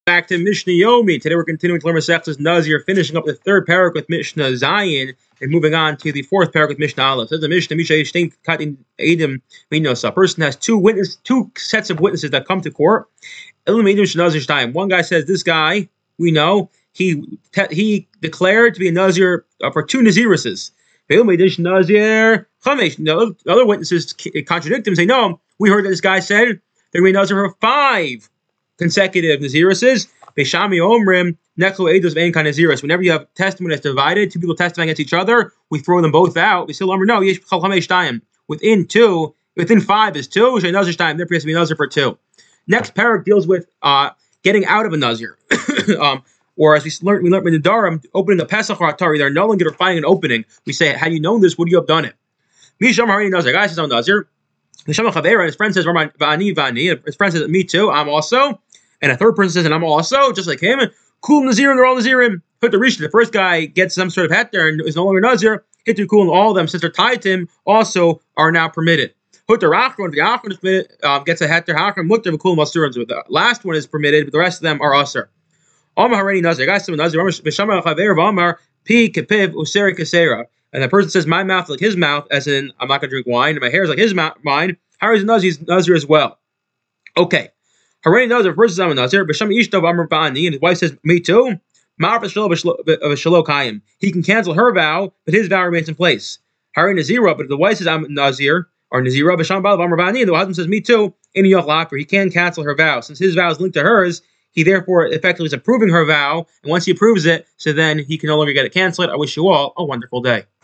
Back to Mishnah Yomi. Today we're continuing to learn Masechtas Nazir, finishing up the third parak with Mishnah Zayin, and moving on to the fourth parak with Mishnah Aleph. Says the Mishnah, a person has two sets of witnesses that come to court. One guy says, this guy, we know, he declared to be a Nazir for two Naziruses. The other witnesses contradict him and say, no, we heard that this guy said they're going to be Nazir for 5 consecutive Naziruses. Beishami Omrim, Neklu Eidos Vein Kan Nazirus. Whenever you have testimony that's divided, two people testifying against each other, we throw them both out. We still no, Yesh Chal Chamesh Tayim. Within 5 is 2. Shay Nazir Tayim. Therefore, has to be Nazir for 2. Next parak deals with getting out of a Nazir. Or as we learned in the Dharam, opening the Pesach or Atari, they're no longer finding an opening. We say, had you known this, would you have done it? Misham Harini Nazir. Guy says, I'm Nazir. His friend says, Vani. His friend says, me too, I'm also. And a third person says, and I'm also, just like him. Kul Nazirim, they're all Nazirim. Put the Rishon. The first guy gets some sort of heter and is no longer Nazir. Hit Kul, and all of them, since they're tied to him, also are now permitted. Put the Rachron, if the Achron is permitted, gets a heter. Hachron, Mutter, Kul, Masurim. The last one is permitted, but the rest of them are Asr. Alma Harani Nazir. Guys, some Nazir. Beshama Chaver Vamar, Pi Kepiv, Useri Kesera. And the person says, my mouth is like his mouth, as in, I'm not going to drink wine, and my hair is like his mine. Harry's Nazir as well. Okay. Harani Nazir versus I'm a Nazir. B'Shem Ishtov Amar Ba'ani, and his wife says, me too. Ma'ar B'Shalo Kayim. He can cancel her vow, but his vow remains in place. Harani Nazira, but if the wife says I'm a Nazir, or Nazira, B'Shem Ba'al Amar Ba'ani, and the husband says, me too, in Yoch Lakar, he can cancel her vow. Since his vow is linked to hers, he therefore effectively is approving her vow, and once he approves it, so then he can no longer get it canceled. I wish you all a wonderful day.